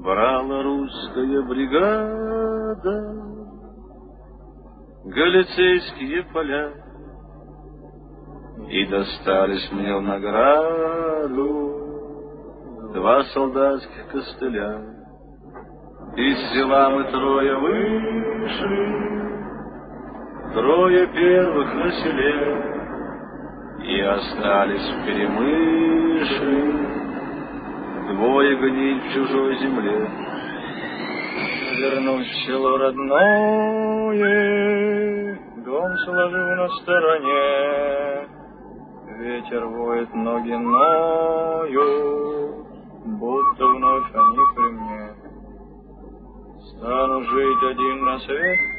Брала русская бригада галицейские поля, и достались мне в награду 2 солдатских костыля. Из села мы 3 вышли, 3 первых на селе, и остались в Перемышле 2 гнить в чужой земле. Вернусь в село родное, дом сложу на стороне, ветер воет, ноги ноют, будто вновь они при мне. Стану жить один на свете,